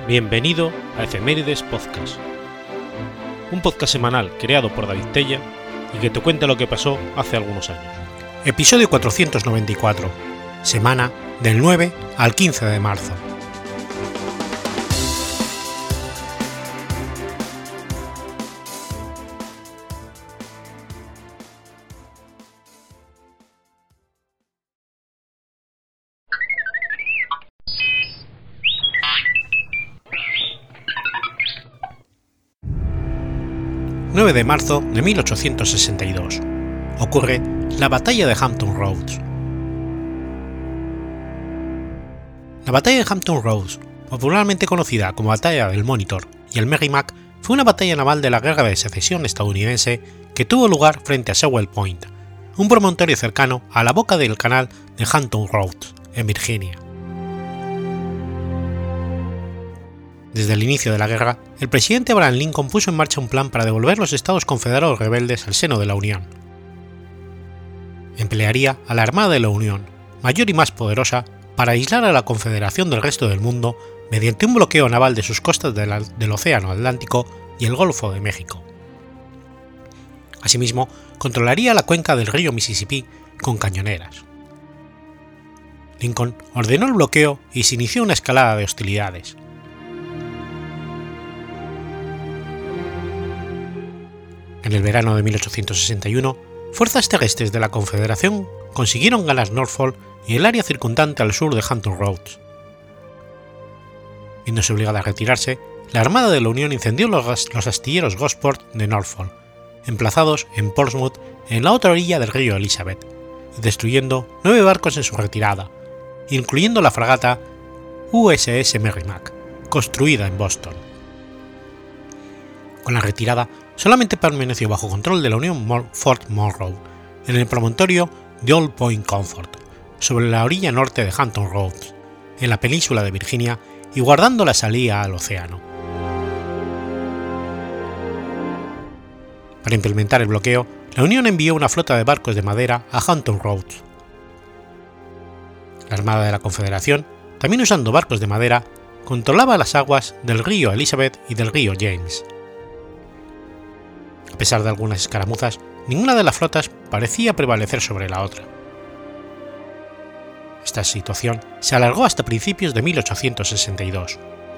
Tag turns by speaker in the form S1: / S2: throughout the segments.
S1: Bienvenido a Efemérides Podcast, un podcast semanal creado por David Tella y que te cuenta lo que pasó hace algunos años. Episodio 494, semana del 9 al 15 de marzo. De marzo de 1862 ocurre la Batalla de Hampton Roads. La Batalla de Hampton Roads, popularmente conocida como Batalla del Monitor y el Merrimack, fue una batalla naval de la Guerra de Secesión estadounidense que tuvo lugar frente a Sewell Point, un promontorio cercano a la boca del canal de Hampton Roads, en Virginia. Desde el inicio de la guerra, el presidente Abraham Lincoln puso en marcha un plan para devolver los estados confederados rebeldes al seno de la Unión. Emplearía a la Armada de la Unión, mayor y más poderosa, para aislar a la Confederación del resto del mundo mediante un bloqueo naval de sus costas del Océano Atlántico y el Golfo de México. Asimismo, controlaría la cuenca del río Mississippi con cañoneras. Lincoln ordenó el bloqueo y se inició una escalada de hostilidades. En el verano de 1861, fuerzas terrestres de la Confederación consiguieron ganar Norfolk y el área circundante al sur de Hampton Roads. Viéndose obligada a retirarse, la Armada de la Unión incendió los astilleros Gosport de Norfolk, emplazados en Portsmouth en la otra orilla del río Elizabeth, destruyendo 9 barcos en su retirada, incluyendo la fragata USS Merrimack, construida en Boston. Con la retirada, solamente permaneció bajo control de la Unión Fort Monroe, en el promontorio de Old Point Comfort, sobre la orilla norte de Hampton Roads, en la península de Virginia y guardando la salida al océano. Para implementar el bloqueo, la Unión envió una flota de barcos de madera a Hampton Roads. La Armada de la Confederación, también usando barcos de madera, controlaba las aguas del río Elizabeth y del río James. A pesar de algunas escaramuzas, ninguna de las flotas parecía prevalecer sobre la otra. Esta situación se alargó hasta principios de 1862.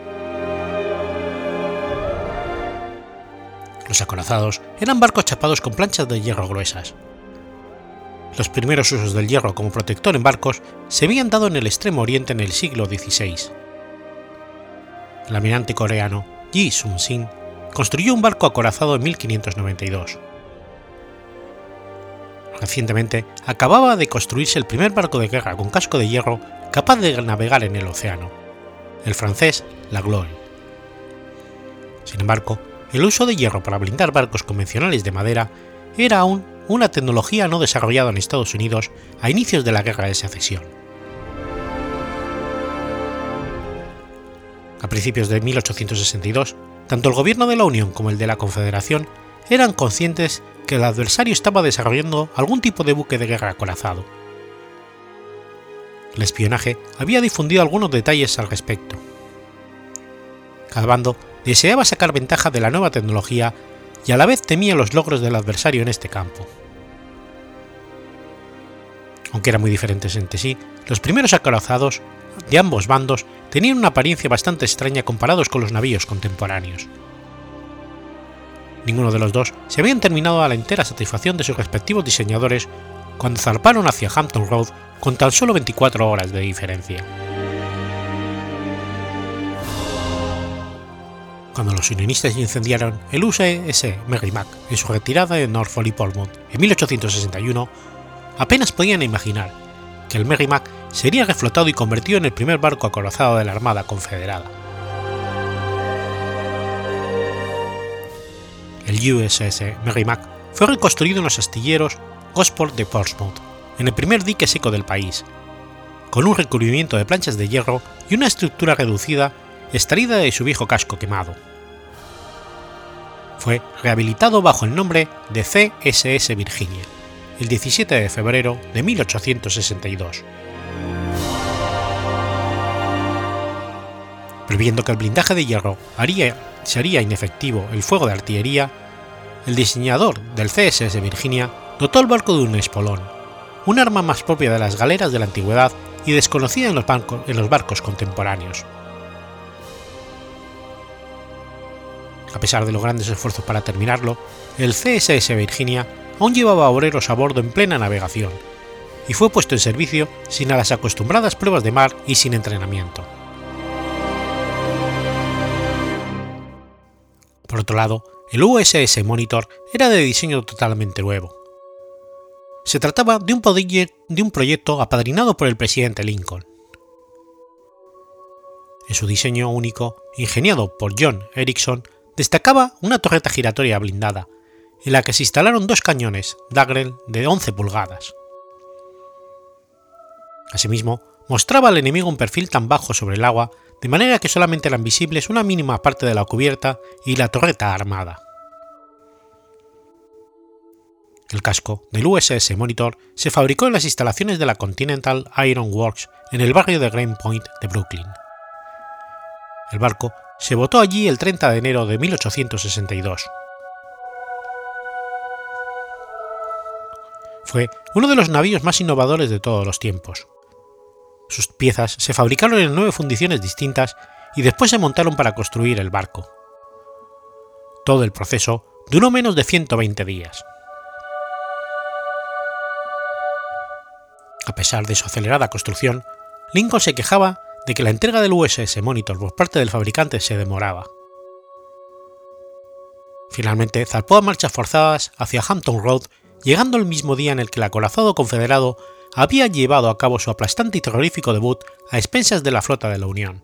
S1: Los acorazados eran barcos chapados con planchas de hierro gruesas. Los primeros usos del hierro como protector en barcos se habían dado en el Extremo Oriente en el siglo XVI. El almirante coreano Yi Sun-sin construyó un barco acorazado en 1592. Recientemente acababa de construirse el primer barco de guerra con casco de hierro capaz de navegar en el océano, el francés La Gloire. Sin embargo, el uso de hierro para blindar barcos convencionales de madera era aún una tecnología no desarrollada en Estados Unidos a inicios de la Guerra de Secesión. A principios de 1862, tanto el gobierno de la Unión como el de la Confederación eran conscientes que el adversario estaba desarrollando algún tipo de buque de guerra acorazado. El espionaje había difundido algunos detalles al respecto. Cada bando deseaba sacar ventaja de la nueva tecnología y a la vez temía los logros del adversario en este campo. Aunque eran muy diferentes entre sí, los primeros acorazados de ambos bandos tenían una apariencia bastante extraña comparados con los navíos contemporáneos. Ninguno de los dos se habían terminado a la entera satisfacción de sus respectivos diseñadores cuando zarparon hacia Hampton Roads con tan solo 24 horas de diferencia. Cuando los unionistas incendiaron el USS Merrimack en su retirada de Norfolk y Portsmouth en 1861, apenas podían imaginar que el Merrimack sería reflotado y convertido en el primer barco acorazado de la Armada Confederada. El USS Merrimack fue reconstruido en los astilleros Gosport de Portsmouth, en el primer dique seco del país, con un recubrimiento de planchas de hierro y una estructura reducida extraída de su viejo casco quemado. Fue rehabilitado bajo el nombre de CSS Virginia, el 17 de febrero de 1862. Previendo que el blindaje de hierro sería inefectivo el fuego de artillería, el diseñador del CSS Virginia dotó el barco de un espolón, un arma más propia de las galeras de la antigüedad y desconocida en los barcos contemporáneos. A pesar de los grandes esfuerzos para terminarlo, el CSS Virginia aún llevaba obreros a bordo en plena navegación, y fue puesto en servicio sin las acostumbradas pruebas de mar y sin entrenamiento. Por otro lado, el USS Monitor era de diseño totalmente nuevo. Se trataba de un proyecto apadrinado por el presidente Lincoln. En su diseño único, ingeniado por John Ericsson, destacaba una torreta giratoria blindada, en la que se instalaron dos cañones Dagrel de 11 pulgadas. Asimismo, mostraba al enemigo un perfil tan bajo sobre el agua, de manera que solamente eran visibles una mínima parte de la cubierta y la torreta armada. El casco del USS Monitor se fabricó en las instalaciones de la Continental Iron Works en el barrio de Green Point de Brooklyn. El barco se botó allí el 30 de enero de 1862. Fue uno de los navíos más innovadores de todos los tiempos. Sus piezas se fabricaron en 9 fundiciones distintas y después se montaron para construir el barco. Todo el proceso duró menos de 120 días. A pesar de su acelerada construcción, Lincoln se quejaba de que la entrega del USS Monitor por parte del fabricante se demoraba. Finalmente zarpó a marchas forzadas hacia Hampton Road, llegando el mismo día en el que el acorazado confederado había llevado a cabo su aplastante y terrorífico debut a expensas de la flota de la Unión.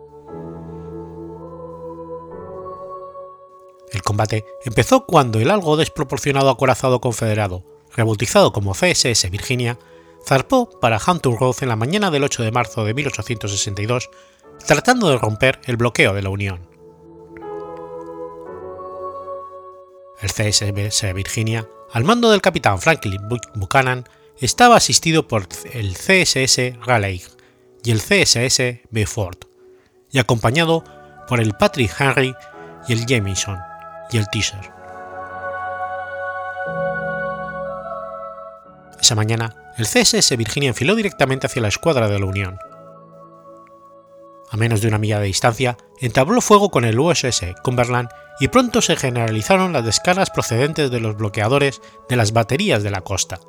S1: El combate empezó cuando el algo desproporcionado acorazado confederado, rebautizado como CSS Virginia, zarpó para Hampton Roads en la mañana del 8 de marzo de 1862, tratando de romper el bloqueo de la Unión. El CSS Virginia, al mando del capitán Franklin Buchanan, estaba asistido por el CSS Raleigh y el CSS Beaufort, y acompañado por el Patrick Henry y el Jameson y el Teaser. Esa mañana, el CSS Virginia enfiló directamente hacia la escuadra de la Unión. A menos de una milla de distancia, entabló fuego con el USS Cumberland y pronto se generalizaron las descargas procedentes de los bloqueadores de las baterías de la costa.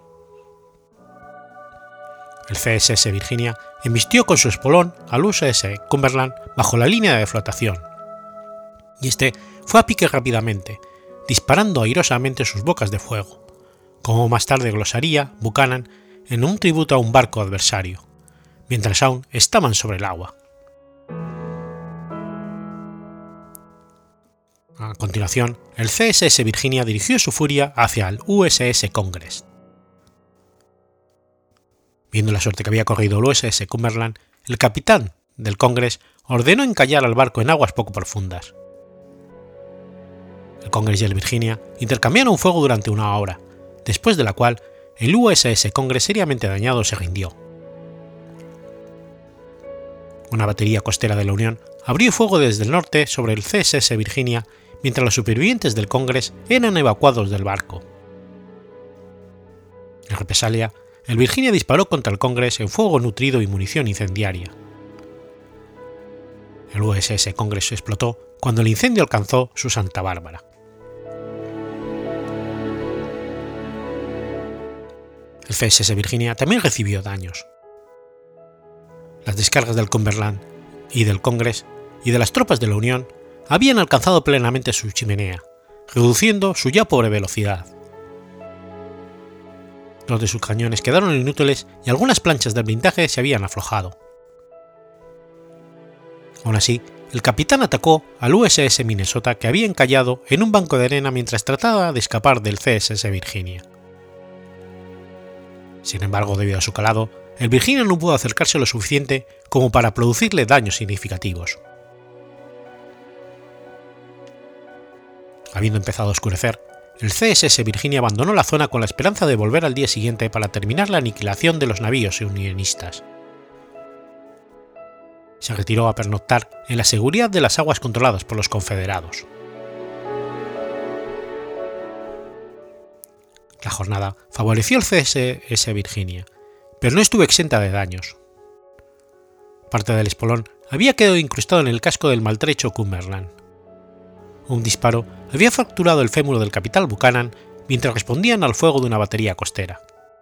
S1: El CSS Virginia embistió con su espolón al USS Cumberland bajo la línea de flotación, y este fue a pique rápidamente, disparando airosamente sus bocas de fuego, como más tarde glosaría Buchanan en un tributo a un barco adversario, mientras aún estaban sobre el agua. A continuación, el CSS Virginia dirigió su furia hacia el USS Congress. Viendo la suerte que había corrido el USS Cumberland, el capitán del Congress ordenó encallar al barco en aguas poco profundas. El Congress y el Virginia intercambiaron fuego durante una hora, después de la cual el USS Congress, seriamente dañado, se rindió. Una batería costera de la Unión abrió fuego desde el norte sobre el CSS Virginia mientras los supervivientes del Congress eran evacuados del barco. En represalia, el Virginia disparó contra el Congress en fuego nutrido y munición incendiaria. El USS Congress explotó cuando el incendio alcanzó su Santa Bárbara. El CSS Virginia también recibió daños. Las descargas del Cumberland y del Congress y de las tropas de la Unión habían alcanzado plenamente su chimenea, reduciendo su ya pobre velocidad. Dos de sus cañones quedaron inútiles y algunas planchas del blindaje se habían aflojado. Aún así, el capitán atacó al USS Minnesota, que había encallado en un banco de arena mientras trataba de escapar del CSS Virginia. Sin embargo, debido a su calado, el Virginia no pudo acercarse lo suficiente como para producirle daños significativos. Habiendo empezado a oscurecer, el CSS Virginia abandonó la zona con la esperanza de volver al día siguiente para terminar la aniquilación de los navíos unionistas. se retiró a pernoctar en la seguridad de las aguas controladas por los confederados. La jornada favoreció al CSS Virginia, pero no estuvo exenta de daños. Parte del espolón había quedado incrustado en el casco del maltrecho Cumberland. Un disparo había fracturado el fémur del capitán Buchanan mientras respondían al fuego de una batería costera.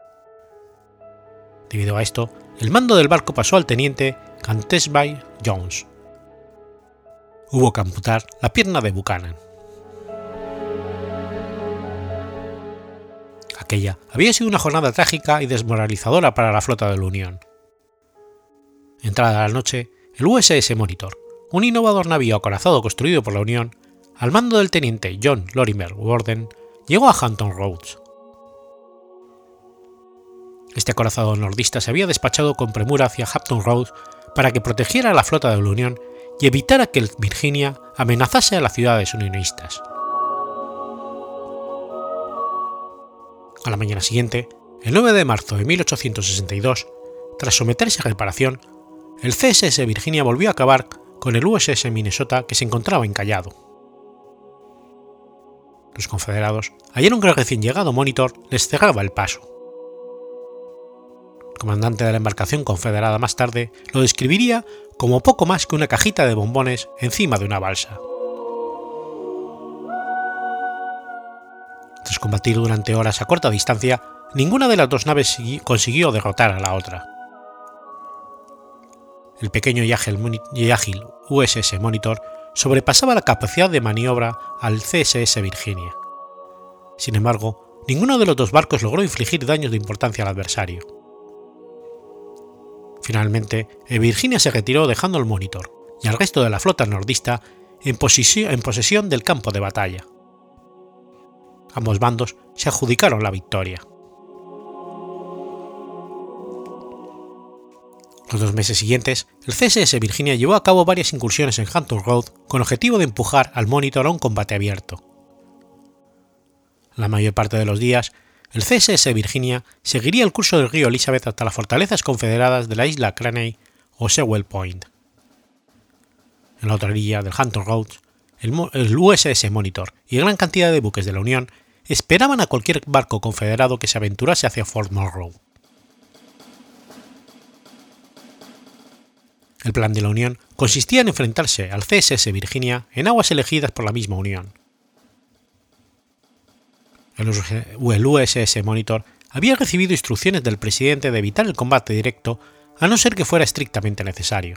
S1: Debido a esto, el mando del barco pasó al teniente Cantesby Jones. Hubo que amputar la pierna de Buchanan. Aquella había sido una jornada trágica y desmoralizadora para la flota de la Unión. Entrada la noche, el USS Monitor, un innovador navío acorazado construido por la Unión, al mando del teniente John Lorimer Worden, llegó a Hampton Roads. Este acorazado nordista se había despachado con premura hacia Hampton Roads para que protegiera a la flota de la Unión y evitara que el Virginia amenazase a las ciudades unionistas. A la mañana siguiente, el 9 de marzo de 1862, tras someterse a reparación, el CSS Virginia volvió a acabar con el USS Minnesota que se encontraba encallado. Los confederados hallaron que el recién llegado Monitor les cerraba el paso. El comandante de la embarcación confederada más tarde lo describiría como poco más que una cajita de bombones encima de una balsa. Tras combatir durante horas a corta distancia, ninguna de las dos naves consiguió derrotar a la otra. El pequeño y ágil USS Monitor sobrepasaba la capacidad de maniobra al CSS Virginia. Sin embargo, ninguno de los dos barcos logró infligir daños de importancia al adversario. Finalmente, el Virginia se retiró dejando al Monitor y al resto de la flota nordista en posesión del campo de batalla. Ambos bandos se adjudicaron la victoria. Los 2 meses siguientes, el CSS Virginia llevó a cabo varias incursiones en Hampton Roads con objetivo de empujar al Monitor a un combate abierto. La mayor parte de los días, el CSS Virginia seguiría el curso del río Elizabeth hasta las fortalezas confederadas de la isla Craney o Sewell Point. En la otra orilla del Hampton Roads, el USS Monitor y gran cantidad de buques de la Unión esperaban a cualquier barco confederado que se aventurase hacia Fort Monroe. El plan de la Unión consistía en enfrentarse al CSS Virginia en aguas elegidas por la misma Unión. El USS Monitor había recibido instrucciones del presidente de evitar el combate directo a no ser que fuera estrictamente necesario.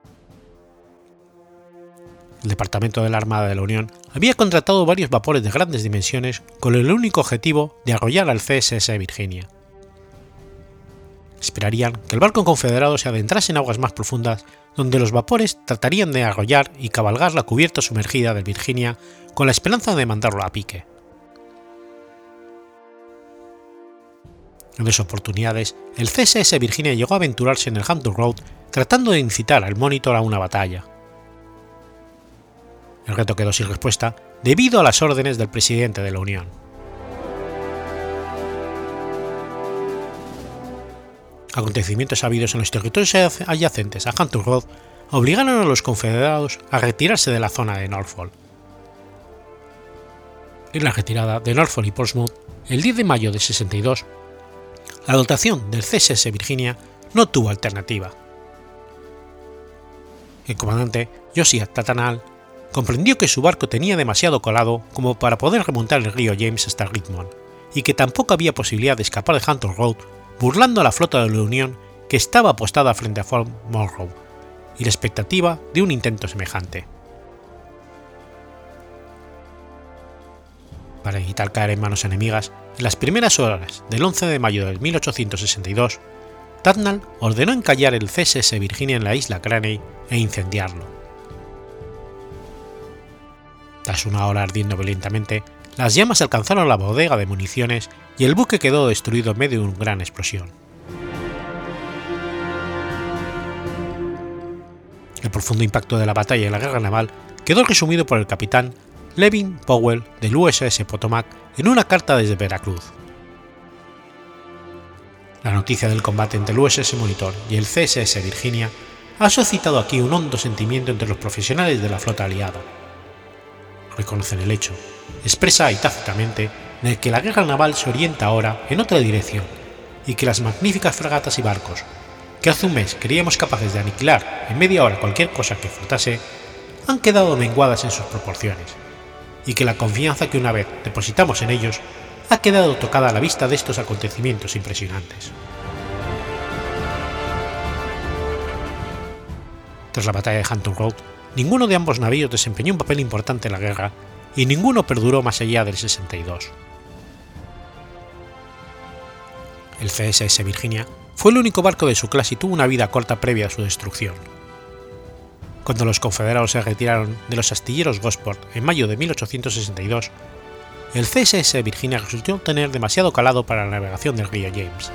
S1: El Departamento de la Armada de la Unión había contratado varios vapores de grandes dimensiones con el único objetivo de arrollar al CSS Virginia. Esperarían que el barco confederado se adentrase en aguas más profundas, donde los vapores tratarían de arrollar y cabalgar la cubierta sumergida del Virginia con la esperanza de mandarlo a pique. En 2 oportunidades, el CSS Virginia llegó a aventurarse en el Hampton Roads tratando de incitar al Monitor a una batalla. El reto quedó sin respuesta debido a las órdenes del presidente de la Unión. Acontecimientos habidos en los territorios adyacentes a Hampton Roads obligaron a los confederados a retirarse de la zona de Norfolk. En la retirada de Norfolk y Portsmouth, el 10 de mayo de 62, la dotación del CSS Virginia no tuvo alternativa. El comandante Josiah Tatanal comprendió que su barco tenía demasiado colado como para poder remontar el río James hasta Richmond, y que tampoco había posibilidad de escapar de Hampton Roads burlando a la flota de la Unión que estaba apostada frente a Fort Monroe, y la expectativa de un intento semejante. Para evitar caer en manos enemigas, en las primeras horas del 11 de mayo de 1862, Tatnall ordenó encallar el CSS Virginia en la isla Craney e incendiarlo. Tras una hora ardiendo violentamente, las llamas alcanzaron la bodega de municiones y el buque quedó destruido en medio de una gran explosión. El profundo impacto de la batalla y la guerra naval quedó resumido por el capitán Levin Powell del USS Potomac en una carta desde Veracruz. La noticia del combate entre el USS Monitor y el CSS Virginia ha suscitado aquí un hondo sentimiento entre los profesionales de la flota aliada. Reconocen el hecho, expresa y tácitamente, de que la guerra naval se orienta ahora en otra dirección y que las magníficas fragatas y barcos, que hace un mes creíamos capaces de aniquilar en media hora cualquier cosa que flotase, han quedado menguadas en sus proporciones, y que la confianza que una vez depositamos en ellos ha quedado tocada a la vista de estos acontecimientos impresionantes. Tras la batalla de Hampton Roads, ninguno de ambos navíos desempeñó un papel importante en la guerra y ninguno perduró más allá del 62. El CSS Virginia fue el único barco de su clase y tuvo una vida corta previa a su destrucción. Cuando los confederados se retiraron de los astilleros Gosport en mayo de 1862, el CSS Virginia resultó tener demasiado calado para la navegación del río James.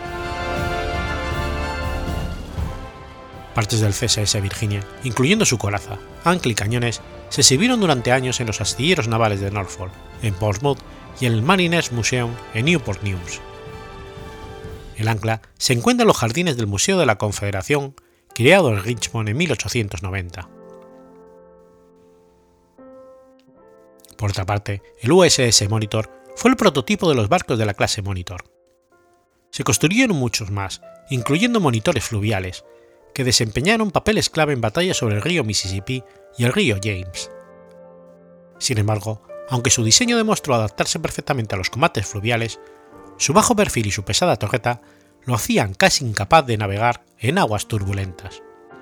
S1: Partes del CSS Virginia, incluyendo su coraza, ancla y cañones, se sirvieron durante años en los astilleros navales de Norfolk, en Portsmouth y en el Mariners Museum en Newport News. El ancla se encuentra en los jardines del Museo de la Confederación, creado en Richmond en 1890. Por otra parte, el USS Monitor fue el prototipo de los barcos de la clase Monitor. Se construyeron muchos más, incluyendo monitores fluviales, que desempeñaron papeles clave en batallas sobre el río Mississippi y el río James. Sin embargo, aunque su diseño demostró adaptarse perfectamente a los combates fluviales, su bajo perfil y su pesada torreta lo hacían casi incapaz de navegar en aguas turbulentas.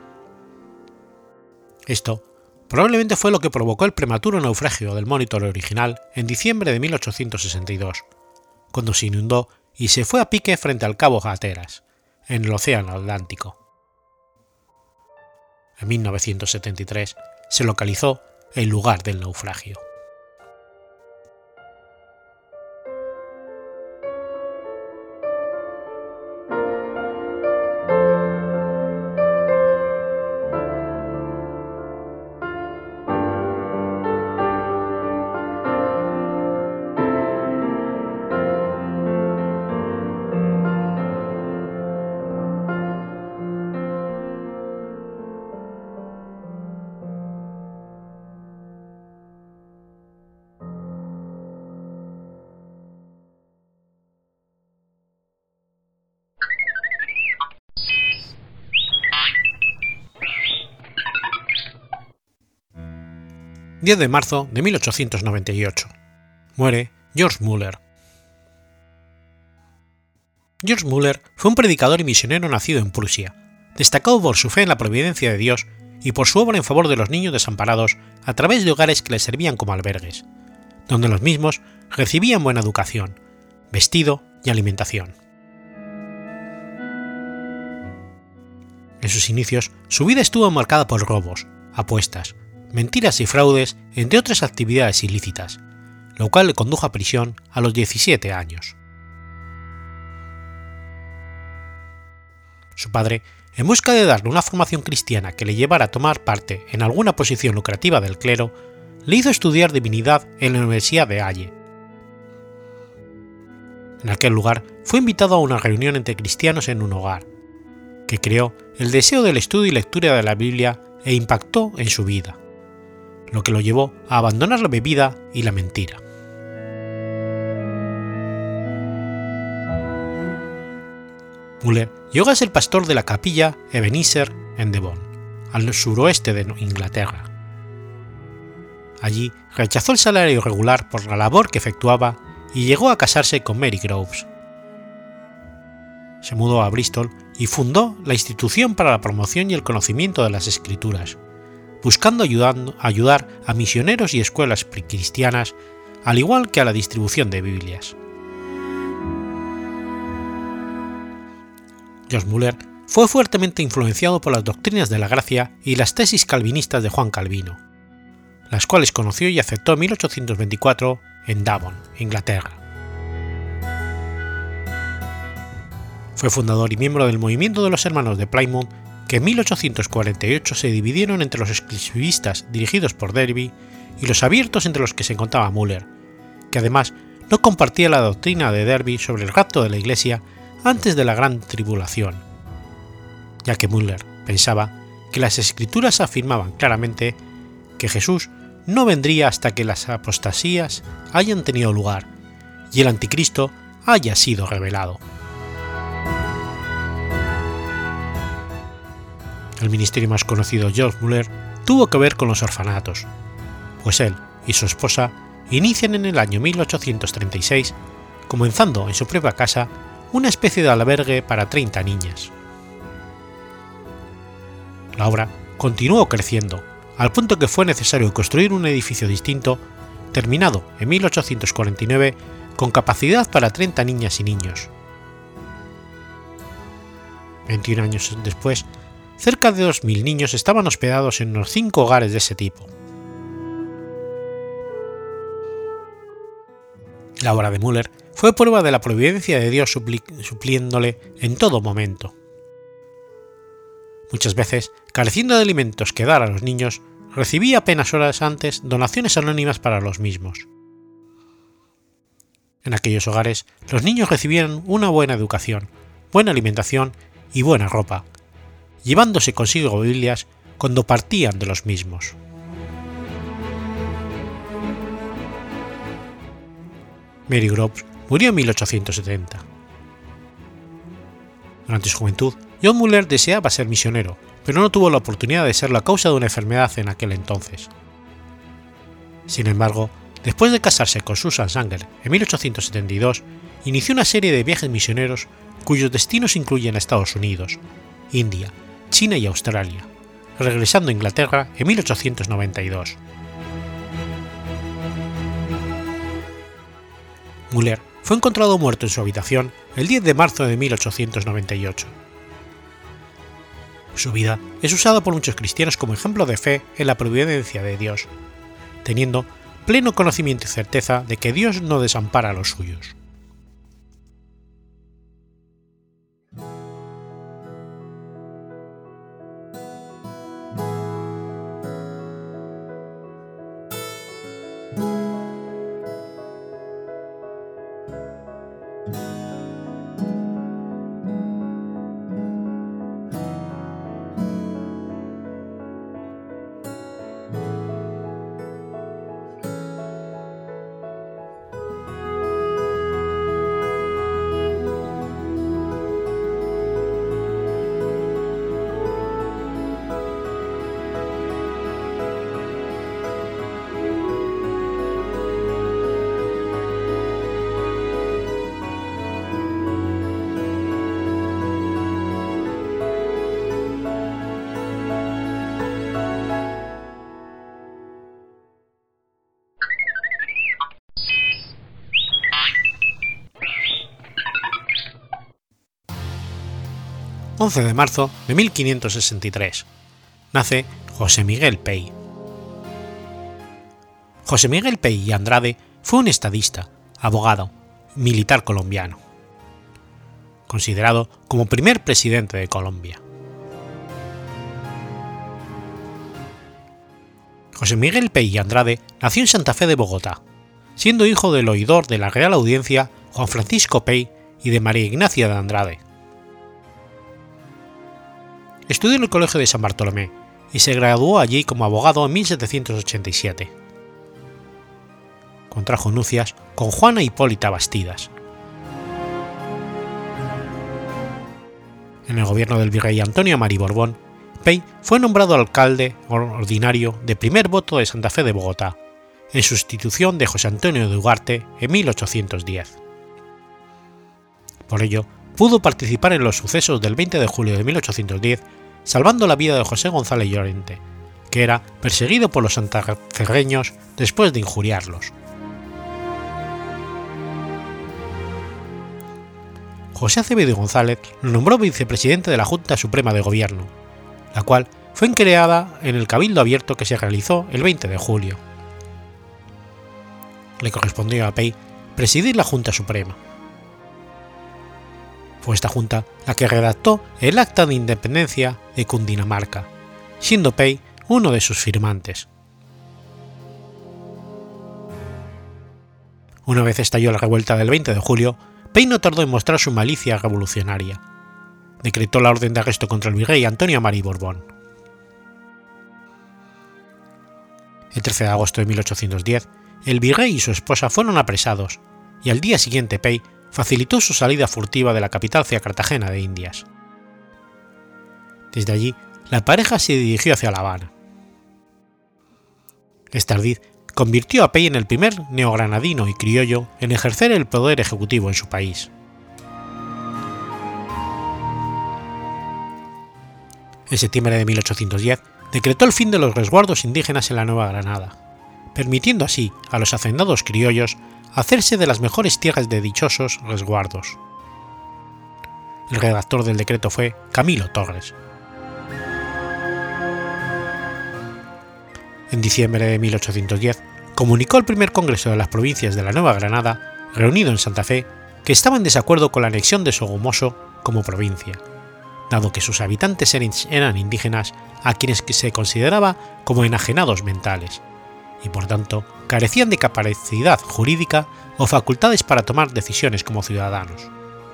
S1: Esto probablemente fue lo que provocó el prematuro naufragio del Monitor original en diciembre de 1862, cuando se inundó y se fue a pique frente al cabo Hatteras, en el Océano Atlántico. En 1973 se localizó el lugar del naufragio. ...10 de marzo de 1898... muere George Muller. George Muller fue un predicador y misionero nacido en Prusia, destacado por su fe en la providencia de Dios y por su obra en favor de los niños desamparados a través de hogares que les servían como albergues, donde los mismos recibían buena educación, vestido y alimentación. En sus inicios, su vida estuvo marcada por robos, apuestas, mentiras y fraudes, entre otras actividades ilícitas, lo cual le condujo a prisión a los 17 años. Su padre, en busca de darle una formación cristiana que le llevara a tomar parte en alguna posición lucrativa del clero, le hizo estudiar divinidad en la Universidad de Halle. En aquel lugar fue invitado a una reunión entre cristianos en un hogar, que creó el deseo del estudio y lectura de la Biblia e impactó en su vida, lo que lo llevó a abandonar la bebida y la mentira. Muller llegó a ser pastor de la capilla Ebenezer en Devon, al suroeste de Inglaterra. Allí rechazó el salario regular por la labor que efectuaba y llegó a casarse con Mary Groves. Se mudó a Bristol y fundó la Institución para la Promoción y el Conocimiento de las Escrituras, buscando ayudar a misioneros y escuelas cristianas, al igual que a la distribución de Biblias. George Muller fue fuertemente influenciado por las doctrinas de la gracia y las tesis calvinistas de Juan Calvino, las cuales conoció y aceptó en 1824 en Devon, Inglaterra. Fue fundador y miembro del movimiento de los Hermanos de Plymouth, que en 1848 se dividieron entre los exclusivistas dirigidos por Derby y los abiertos, entre los que se encontraba Muller, que además no compartía la doctrina de Derby sobre el rapto de la Iglesia antes de la Gran Tribulación, ya que Muller pensaba que las escrituras afirmaban claramente que Jesús no vendría hasta que las apostasías hayan tenido lugar y el anticristo haya sido revelado. El ministerio más conocido de George Muller tuvo que ver con los orfanatos, pues él y su esposa inician en el año 1836, comenzando en su propia casa, una especie de albergue para 30 niñas. La obra continuó creciendo, al punto que fue necesario construir un edificio distinto, terminado en 1849, con capacidad para 30 niñas y niños. 21 años después, cerca de 2.000 niños estaban hospedados en unos 5 hogares de ese tipo. La obra de Müller fue prueba de la providencia de Dios supliéndole en todo momento. Muchas veces, careciendo de alimentos que dar a los niños, recibía apenas horas antes donaciones anónimas para los mismos. En aquellos hogares, los niños recibían una buena educación, buena alimentación y buena ropa, llevándose consigo Biblias cuando partían de los mismos. Mary Groves murió en 1870. Durante su juventud, John Müller deseaba ser misionero, pero no tuvo la oportunidad de serlo a causa de una enfermedad en aquel entonces. Sin embargo, después de casarse con Susan Sanger en 1872, inició una serie de viajes misioneros cuyos destinos incluyen a Estados Unidos, India, China y Australia, regresando a Inglaterra en 1892. Müller fue encontrado muerto en su habitación el 10 de marzo de 1898. Su vida es usada por muchos cristianos como ejemplo de fe en la providencia de Dios, teniendo pleno conocimiento y certeza de que Dios no desampara a los suyos. El 11 de marzo de 1563 nace José Miguel Pey. José Miguel Pey y Andrade fue un estadista, abogado, militar colombiano, considerado como primer presidente de Colombia. José Miguel Pey y Andrade nació en Santa Fe de Bogotá, siendo hijo del oidor de la Real Audiencia Juan Francisco Pey y de María Ignacia de Andrade. Estudió en el Colegio de San Bartolomé y se graduó allí como abogado en 1787. Contrajo nupcias con Juana Hipólita Bastidas. En el gobierno del virrey Antonio Mari Borbón, Pey fue nombrado alcalde ordinario de primer voto de Santa Fe de Bogotá, en sustitución de José Antonio de Ugarte en 1810. Por ello, pudo participar en los sucesos del 20 de julio de 1810, salvando la vida de José González Llorente, que era perseguido por los santaferreños después de injuriarlos. José Acevedo y González lo nombró vicepresidente de la Junta Suprema de Gobierno, la cual fue creada en el Cabildo Abierto que se realizó el 20 de julio. Le correspondió a Pey presidir la Junta Suprema. Fue esta junta la que redactó el Acta de Independencia de Cundinamarca, siendo Pey uno de sus firmantes. Una vez estalló la revuelta del 20 de julio, Pey no tardó en mostrar su malicia revolucionaria. Decretó la orden de arresto contra el virrey Antonio Mari Borbón. El 13 de agosto de 1810, el virrey y su esposa fueron apresados, y al día siguiente Pey facilitó su salida furtiva de la capital hacia Cartagena de Indias. Desde allí, la pareja se dirigió hacia La Habana. Este ardid convirtió a Pey en el primer neogranadino y criollo en ejercer el poder ejecutivo en su país. En septiembre de 1810 decretó el fin de los resguardos indígenas en la Nueva Granada, permitiendo así a los hacendados criollos hacerse de las mejores tierras de dichosos resguardos. El redactor del decreto fue Camilo Torres. En diciembre de 1810 comunicó el primer Congreso de las Provincias de la Nueva Granada, reunido en Santa Fe, que estaba en desacuerdo con la anexión de Sogamoso como provincia, dado que sus habitantes eran indígenas a quienes se consideraba como enajenados mentales, y por tanto carecían de capacidad jurídica o facultades para tomar decisiones como ciudadanos.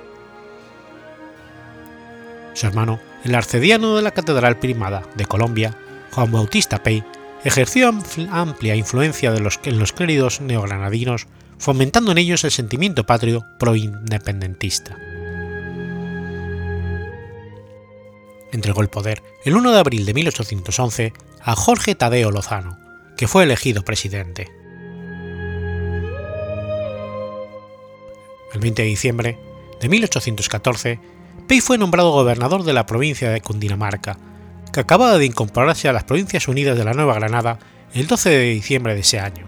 S1: Su hermano, el arcediano de la Catedral Primada de Colombia, Juan Bautista Pey, ejerció amplia influencia en los clérigos neogranadinos, fomentando en ellos el sentimiento patrio pro-independentista. Entregó el poder el 1 de abril de 1811 a Jorge Tadeo Lozano, que fue elegido presidente. El 20 de diciembre de 1814, Pey fue nombrado gobernador de la provincia de Cundinamarca, que acababa de incorporarse a las Provincias Unidas de la Nueva Granada el 12 de diciembre de ese año.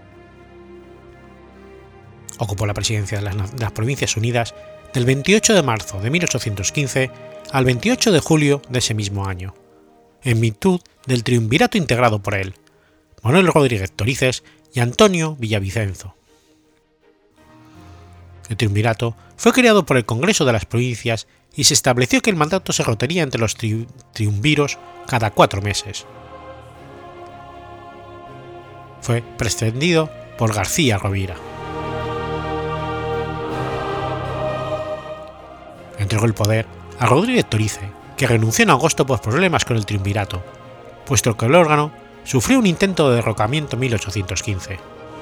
S1: Ocupó la presidencia de las Provincias Unidas del 28 de marzo de 1815 al 28 de julio de ese mismo año, en virtud del triunvirato integrado por él, Manuel Rodríguez Torices y Antonio Villavicenzo. El triunvirato fue creado por el Congreso de las Provincias y se estableció que el mandato se rotaría entre los triunviros cada 4 meses. Fue precedido por García Rovira. Entregó el poder a Rodríguez Torice, que renunció en agosto por problemas con el triunvirato, puesto que el órgano sufrió un intento de derrocamiento en 1815.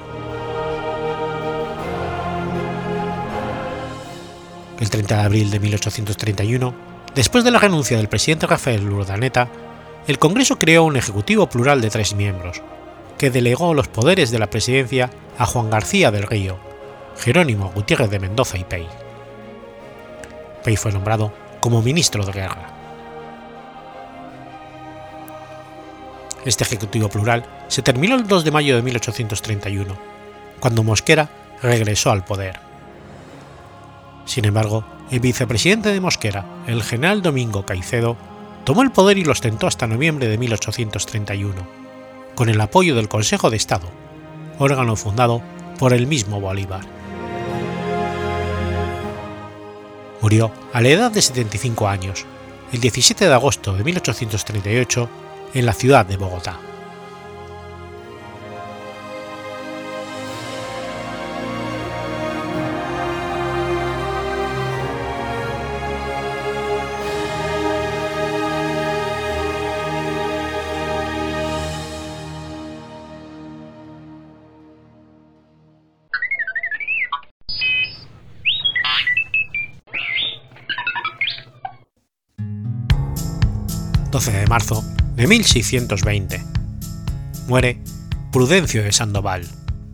S1: El 30 de abril de 1831, después de la renuncia del presidente Rafael Urdaneta, el Congreso creó un ejecutivo plural de 3 miembros, que delegó los poderes de la presidencia a Juan García del Río, Jerónimo Gutiérrez de Mendoza y Pey. Pey fue nombrado como ministro de Guerra. Este ejecutivo plural se terminó el 2 de mayo de 1831, cuando Mosquera regresó al poder. Sin embargo, el vicepresidente de Mosquera, el general Domingo Caicedo, tomó el poder y lo ostentó hasta noviembre de 1831, con el apoyo del Consejo de Estado, órgano fundado por el mismo Bolívar. Murió a la edad de 75 años, el 17 de agosto de 1838, en la ciudad de Bogotá. De marzo de 1620. Muere Prudencio de Sandoval.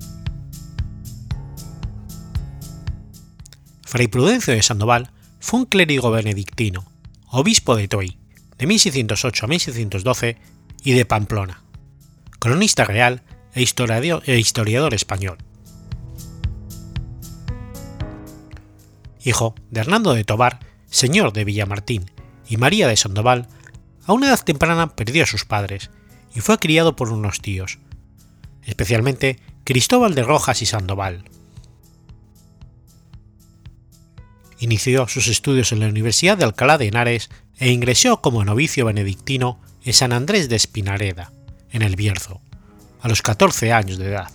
S1: Fray Prudencio de Sandoval fue un clérigo benedictino, obispo de Tui, de 1608 a 1612 y de Pamplona, cronista real e historiador español. Hijo de Hernando de Tobar, señor de Villamartín, y María de Sandoval, a una edad temprana perdió a sus padres y fue criado por unos tíos, especialmente Cristóbal de Rojas y Sandoval. Inició sus estudios en la Universidad de Alcalá de Henares e ingresó como novicio benedictino en San Andrés de Espinareda, en El Bierzo, a los 14 años de edad.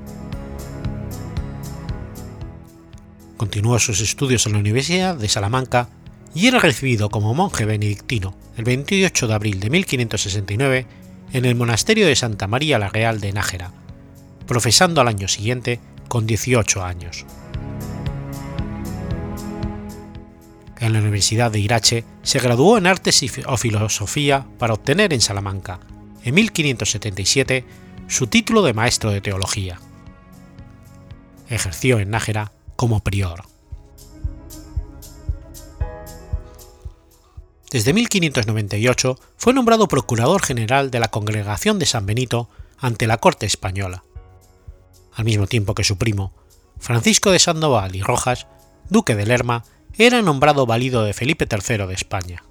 S1: Continuó sus estudios en la Universidad de Salamanca y era recibido como monje benedictino el 28 de abril de 1569 en el monasterio de Santa María la Real de Nájera, profesando al año siguiente con 18 años. En la Universidad de Irache se graduó en Artes o Filosofía para obtener en Salamanca, en 1577, su título de maestro de teología. Ejerció en Nájera como prior. Desde 1598 fue nombrado procurador general de la Congregación de San Benito ante la corte española, al mismo tiempo que su primo, Francisco de Sandoval y Rojas, duque de Lerma, era nombrado valido de Felipe III de España.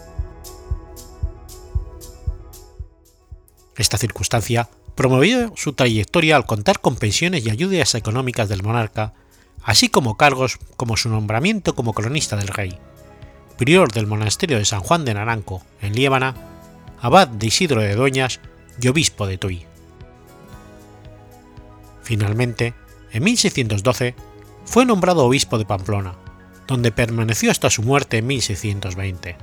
S1: Esta circunstancia promovió su trayectoria al contar con pensiones y ayudas económicas del monarca, así como cargos como su nombramiento como cronista del rey, prior del monasterio de San Juan de Naranco, en Liébana, abad de Isidro de Dueñas y obispo de Tui. Finalmente, en 1612, fue nombrado obispo de Pamplona, donde permaneció hasta su muerte en 1620.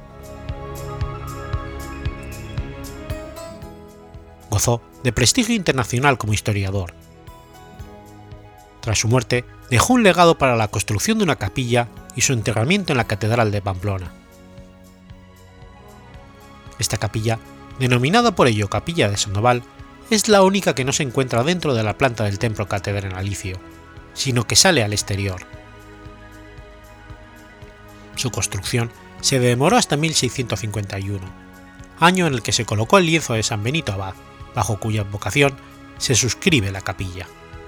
S1: Gozó de prestigio internacional como historiador. Tras su muerte, dejó un legado para la construcción de una capilla y su enterramiento en la Catedral de Pamplona. Esta capilla, denominada por ello Capilla de Sandoval, es la única que no se encuentra dentro de la planta del templo catedralicio, sino que sale al exterior. Su construcción se demoró hasta 1651, año en el que se colocó el lienzo de San Benito Abad, bajo cuya advocación se suscribe la capilla.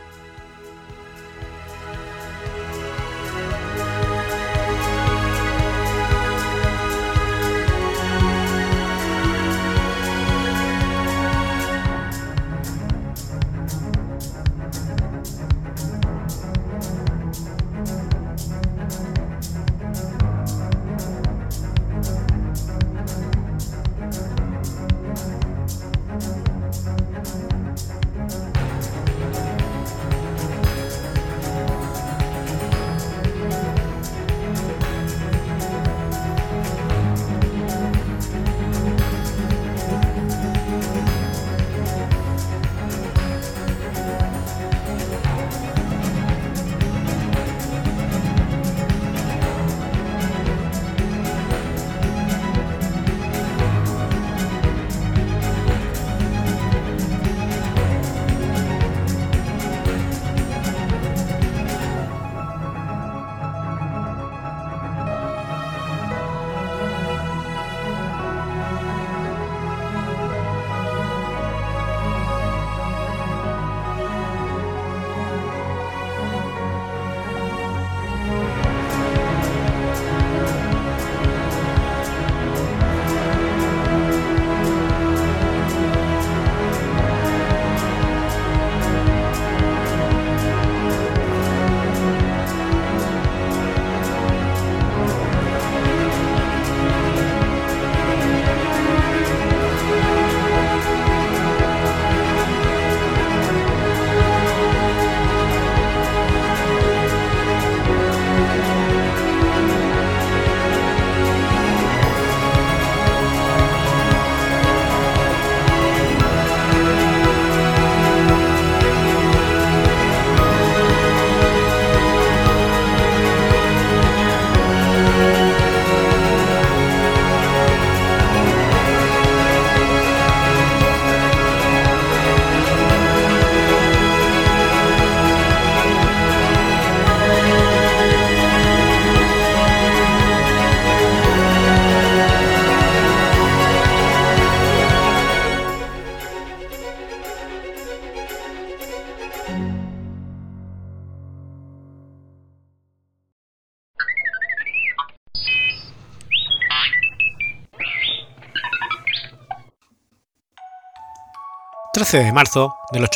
S1: El 13 de marzo del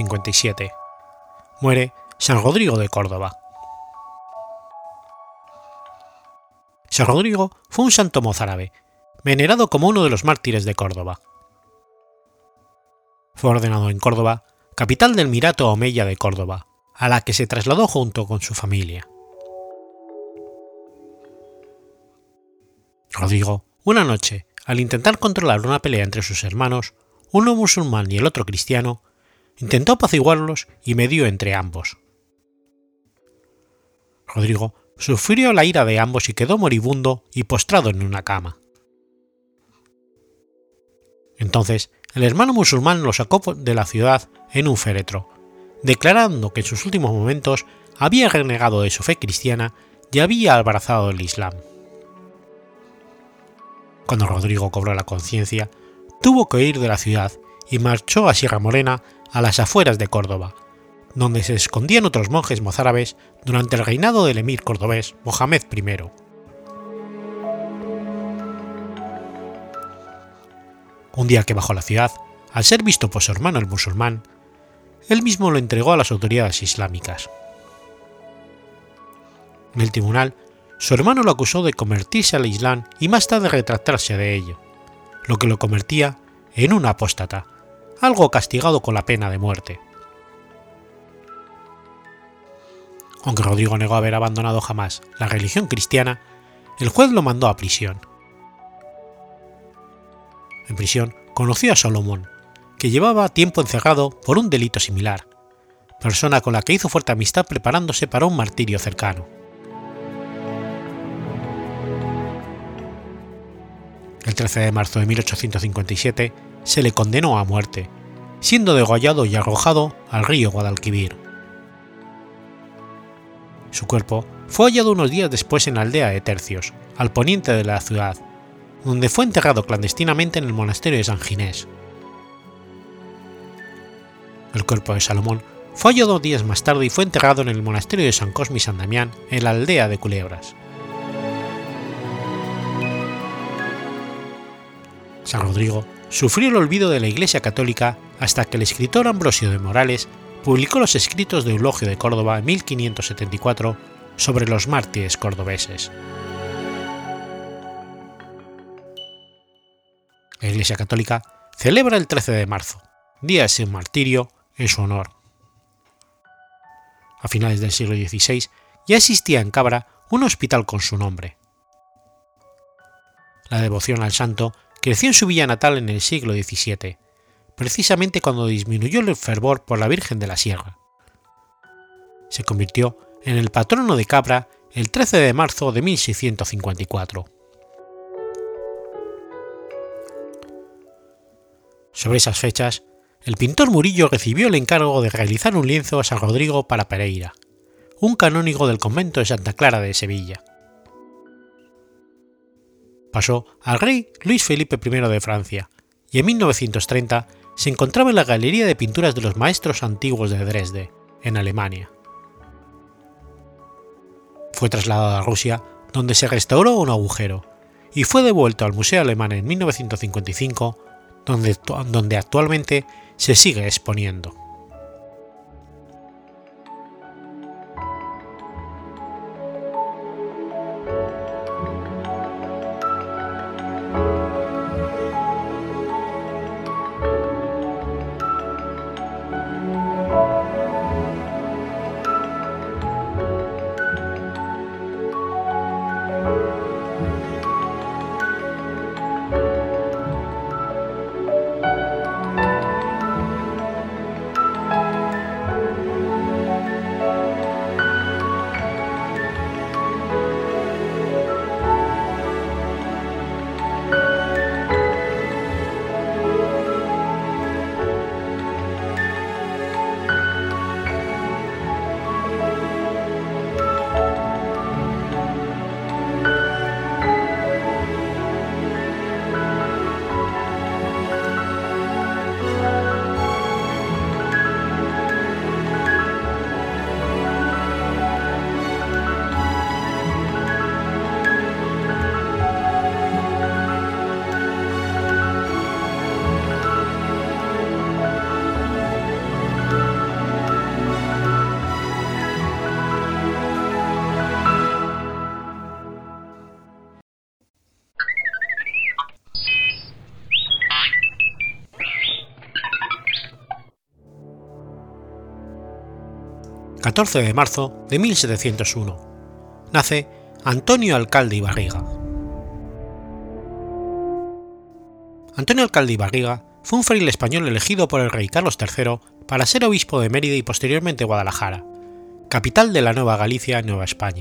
S1: 857 muere San Rodrigo de Córdoba. San Rodrigo fue un santo mozárabe, venerado como uno de los mártires de Córdoba. Fue ordenado en Córdoba, capital del Emirato Omeya de Córdoba, a la que se trasladó junto con su familia. Rodrigo, una noche, al intentar controlar una pelea entre sus hermanos, uno musulmán y el otro cristiano, intentó apaciguarlos y medió entre ambos. Rodrigo sufrió la ira de ambos y quedó moribundo y postrado en una cama. Entonces el hermano musulmán lo sacó de la ciudad en un féretro, declarando que en sus últimos momentos había renegado de su fe cristiana y había abrazado el Islam. Cuando Rodrigo cobró la conciencia, tuvo que huir de la ciudad y marchó a Sierra Morena, a las afueras de Córdoba, donde se escondían otros monjes mozárabes durante el reinado del emir cordobés Mohamed I. Un día que bajó a la ciudad, al ser visto por su hermano el musulmán, él mismo lo entregó a las autoridades islámicas. En el tribunal, su hermano lo acusó de convertirse al Islam y más tarde retractarse de ello, lo que lo convertía en un apóstata, algo castigado con la pena de muerte. Aunque Rodrigo negó haber abandonado jamás la religión cristiana, el juez lo mandó a prisión. En prisión conoció a Salomón, que llevaba tiempo encerrado por un delito similar, persona con la que hizo fuerte amistad preparándose para un martirio cercano. El 13 de marzo de 1857 se le condenó a muerte, siendo degollado y arrojado al río Guadalquivir. Su cuerpo fue hallado unos días después en la aldea de Tercios, al poniente de la ciudad, donde fue enterrado clandestinamente en el monasterio de San Ginés. El cuerpo de Salomón fue hallado días más tarde y fue enterrado en el monasterio de San Cosme y San Damián, en la aldea de Culebras. San Rodrigo sufrió el olvido de la Iglesia católica hasta que el escritor Ambrosio de Morales publicó los escritos de Eulogio de Córdoba en 1574 sobre los mártires cordobeses. La Iglesia católica celebra el 13 de marzo, día de su martirio, en su honor. A finales del siglo XVI ya existía en Cabra un hospital con su nombre. La devoción al santo creció en su villa natal en el siglo XVII, precisamente cuando disminuyó el fervor por la Virgen de la Sierra. Se convirtió en el patrono de Cabra el 13 de marzo de 1654. Sobre esas fechas, el pintor Murillo recibió el encargo de realizar un lienzo a San Rodrigo para Pereira, un canónigo del convento de Santa Clara de Sevilla. Pasó al rey Luis Felipe I de Francia, y en 1930 se encontraba en la Galería de Pinturas de los Maestros Antiguos de Dresde, en Alemania. Fue trasladado a Rusia, donde se restauró un agujero, y fue devuelto al Museo Alemán en 1955, donde actualmente se sigue exponiendo. El 14 de marzo de 1701 nace Antonio Alcalde y Barriga. Antonio Alcalde y Barriga fue un fraile español elegido por el rey Carlos III para ser obispo de Mérida y posteriormente Guadalajara, capital de la Nueva Galicia, Nueva España.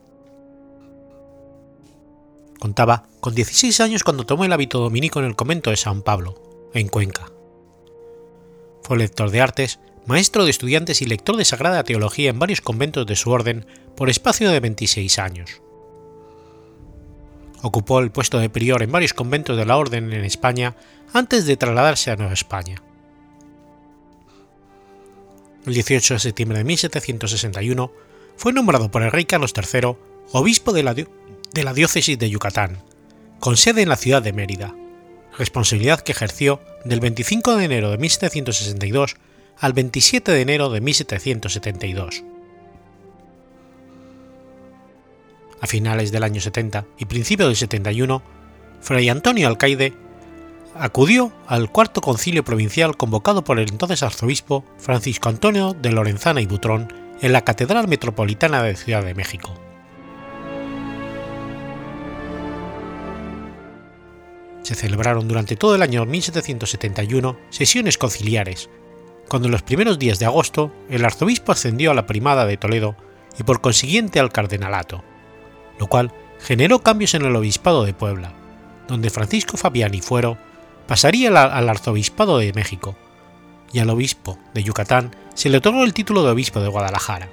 S1: Contaba con 16 años cuando tomó el hábito dominico en el convento de San Pablo, en Cuenca. Fue lector de artes, maestro de estudiantes y lector de Sagrada Teología en varios conventos de su orden por espacio de 26 años. Ocupó el puesto de prior en varios conventos de la orden en España antes de trasladarse a Nueva España. El 18 de septiembre de 1761 fue nombrado por el rey Carlos III obispo de la diócesis de Yucatán, con sede en la ciudad de Mérida, responsabilidad que ejerció del 25 de enero de 1762 al 27 de enero de 1772. A finales del año 70 y principios del 71, Fray Antonio Alcaide acudió al Cuarto Concilio Provincial convocado por el entonces arzobispo Francisco Antonio de Lorenzana y Butrón en la Catedral Metropolitana de Ciudad de México. Se celebraron durante todo el año 1771 sesiones conciliares, cuando en los primeros días de agosto el arzobispo ascendió a la primada de Toledo y por consiguiente al cardenalato, lo cual generó cambios en el obispado de Puebla, donde Francisco Fabiani Fuero pasaría al arzobispado de México, y al obispo de Yucatán se le otorgó el título de obispo de Guadalajara.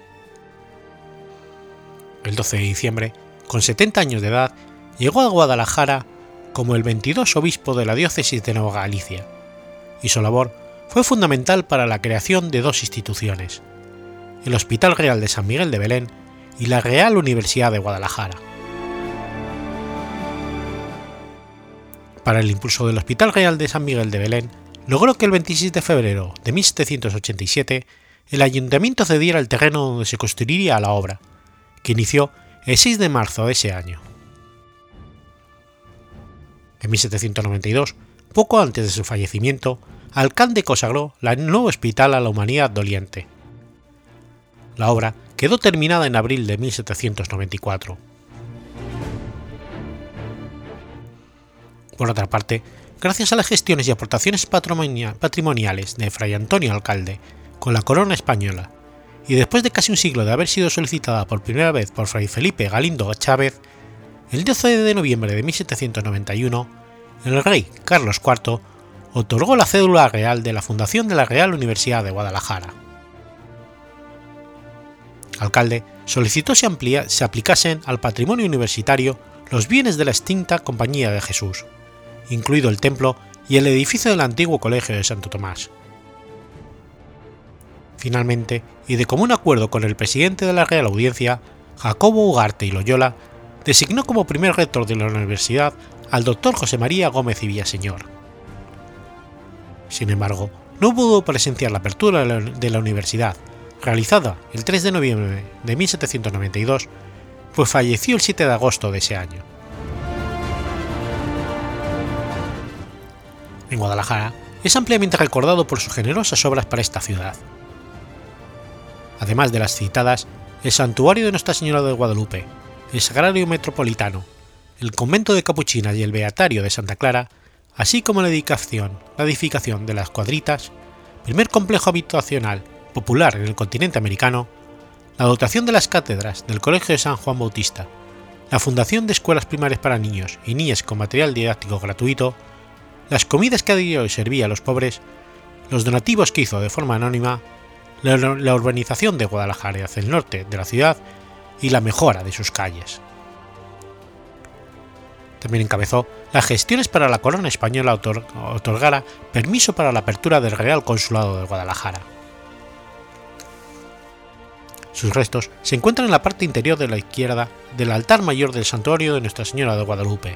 S1: El 12 de diciembre, con 70 años de edad, llegó a Guadalajara como el 22 obispo de la diócesis de Nueva Galicia, y su labor fue fundamental para la creación de dos instituciones, el Hospital Real de San Miguel de Belén y la Real Universidad de Guadalajara. Para el impulso del Hospital Real de San Miguel de Belén, logró que el 26 de febrero de 1787 el ayuntamiento cediera el terreno donde se construiría la obra, que inició el 6 de marzo de ese año. En 1792, poco antes de su fallecimiento, Alcaide consagró el nuevo hospital a la humanidad doliente. La obra quedó terminada en abril de 1794. Por otra parte, gracias a las gestiones y aportaciones patrimoniales de Fray Antonio Alcaide con la corona española, y después de casi un siglo de haber sido solicitada por primera vez por Fray Felipe Galindo Chávez, el 12 de noviembre de 1791, el rey Carlos IV otorgó la cédula real de la fundación de la Real Universidad de Guadalajara. Alcaide solicitó se aplicasen al patrimonio universitario los bienes de la extinta Compañía de Jesús, incluido el templo y el edificio del antiguo Colegio de Santo Tomás. Finalmente, y de común acuerdo con el presidente de la Real Audiencia, Jacobo Ugarte y Loyola, designó como primer rector de la universidad al doctor José María Gómez y Villaseñor. Sin embargo, no pudo presenciar la apertura de la universidad, realizada el 3 de noviembre de 1792, pues falleció el 7 de agosto de ese año. En Guadalajara es ampliamente recordado por sus generosas obras para esta ciudad. Además de las citadas, el Santuario de Nuestra Señora de Guadalupe, el Sagrario Metropolitano, el Convento de Capuchinas y el Beatario de Santa Clara, así como la edificación de las Cuadritas, primer complejo habitacional popular en el continente americano, la dotación de las cátedras del Colegio de San Juan Bautista, la fundación de escuelas primarias para niños y niñas con material didáctico gratuito, las comidas que dio y servía a los pobres, los donativos que hizo de forma anónima, la urbanización de Guadalajara hacia el norte de la ciudad y la mejora de sus calles. También encabezó las gestiones para la corona española otorgara permiso para la apertura del Real Consulado de Guadalajara. Sus restos se encuentran en la parte interior de la izquierda del altar mayor del Santuario de Nuestra Señora de Guadalupe.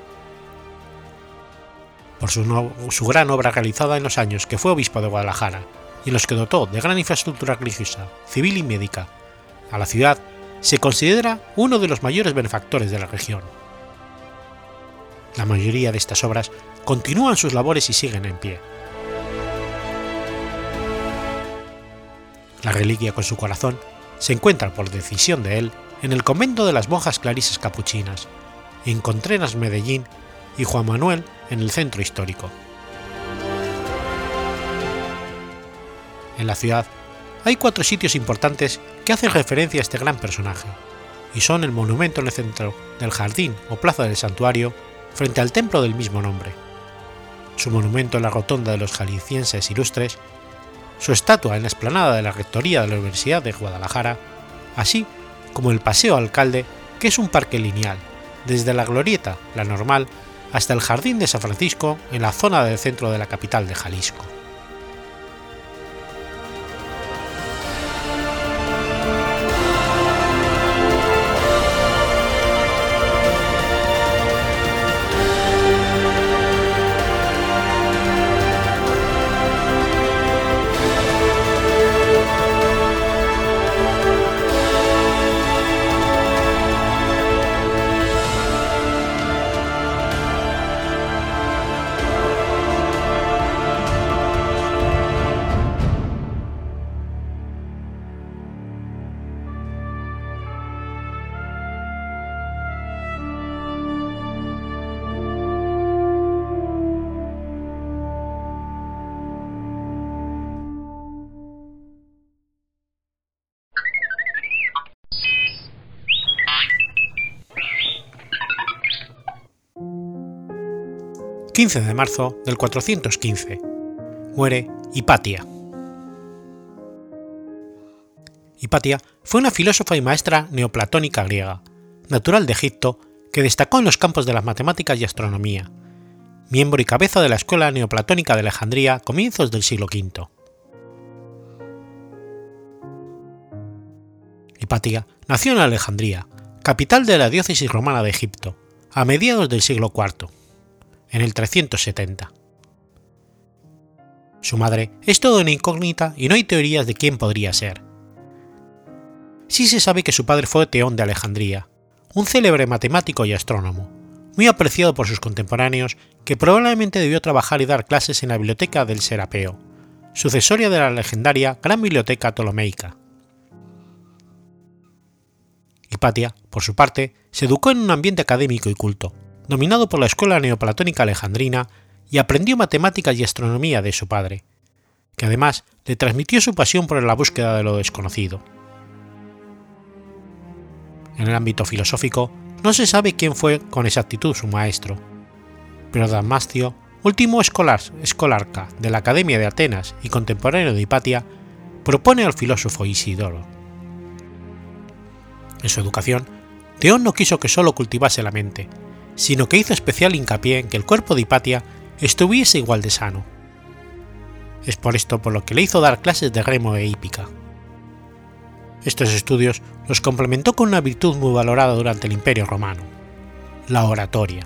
S1: Por su gran obra realizada en los años que fue obispo de Guadalajara y en los que dotó de gran infraestructura religiosa, civil y médica a la ciudad, se considera uno de los mayores benefactores de la región. La mayoría de estas obras continúan sus labores y siguen en pie. La reliquia con su corazón se encuentra por decisión de él en el convento de las monjas clarisas capuchinas, en Contreras, Medellín, y Juan Manuel en el centro histórico. En la ciudad hay 4 sitios importantes que hacen referencia a este gran personaje, y son el monumento en el centro del jardín o plaza del santuario frente al templo del mismo nombre, su monumento en la rotonda de los jaliscienses ilustres, su estatua en la explanada de la rectoría de la Universidad de Guadalajara, así como el Paseo Alcalde, que es un parque lineal, desde la glorieta, la Normal, hasta el Jardín de San Francisco en la zona del centro de la capital de Jalisco. ...15 de marzo del 415... muere Hipatia. Hipatia fue una filósofa y maestra neoplatónica griega, natural de Egipto, que destacó en los campos de las matemáticas y astronomía, miembro y cabeza de la escuela neoplatónica de Alejandría a comienzos del siglo V. Hipatia nació en Alejandría, capital de la diócesis romana de Egipto, a mediados del siglo IV, en el 370. Su madre es toda una incógnita y no hay teorías de quién podría ser. Sí se sabe que su padre fue Teón de Alejandría, un célebre matemático y astrónomo, muy apreciado por sus contemporáneos, que probablemente debió trabajar y dar clases en la biblioteca del Serapeo, sucesoria de la legendaria Gran Biblioteca Ptolemaica. Hipatia, por su parte, se educó en un ambiente académico y culto, dominado por la escuela neoplatónica alejandrina, y aprendió matemáticas y astronomía de su padre, que además le transmitió su pasión por la búsqueda de lo desconocido. En el ámbito filosófico, no se sabe quién fue con exactitud su maestro, pero Damascio, último escolarca de la Academia de Atenas y contemporáneo de Hipatia, propone al filósofo Isidoro. En su educación, Teón no quiso que solo cultivase la mente, sino que hizo especial hincapié en que el cuerpo de Hipatia estuviese igual de sano. Es por esto por lo que le hizo dar clases de remo e hípica. Estos estudios los complementó con una virtud muy valorada durante el Imperio Romano, la oratoria.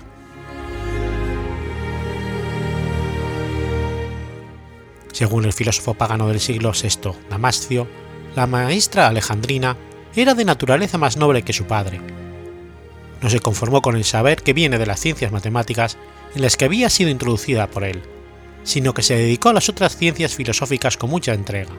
S1: Según el filósofo pagano del siglo VI, Damascio, la maestra alejandrina era de naturaleza más noble que su padre. No se conformó con el saber que viene de las ciencias matemáticas en las que había sido introducida por él, sino que se dedicó a las otras ciencias filosóficas con mucha entrega.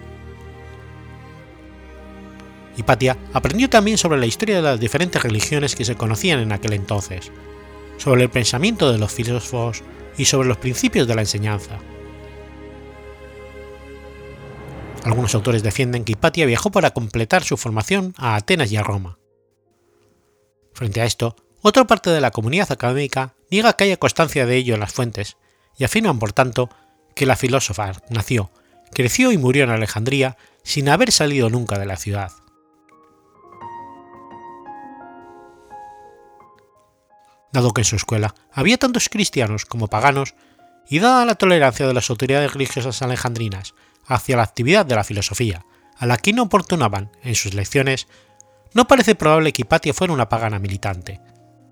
S1: Hipatia aprendió también sobre la historia de las diferentes religiones que se conocían en aquel entonces, sobre el pensamiento de los filósofos y sobre los principios de la enseñanza. Algunos autores defienden que Hipatia viajó para completar su formación a Atenas y a Roma. Frente a esto, otra parte de la comunidad académica niega que haya constancia de ello en las fuentes y afirman, por tanto, que la filósofa nació, creció y murió en Alejandría sin haber salido nunca de la ciudad. Dado que en su escuela había tantos cristianos como paganos, y dada la tolerancia de las autoridades religiosas alejandrinas hacia la actividad de la filosofía, a la que no oportunaban en sus lecciones, no parece probable que Hipatia fuera una pagana militante.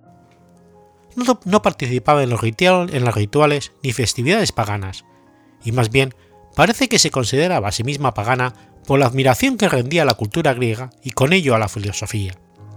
S1: No participaba en los rituales ni festividades paganas, y más bien parece que se consideraba a sí misma pagana por la admiración que rendía a la cultura griega y con ello a la filosofía.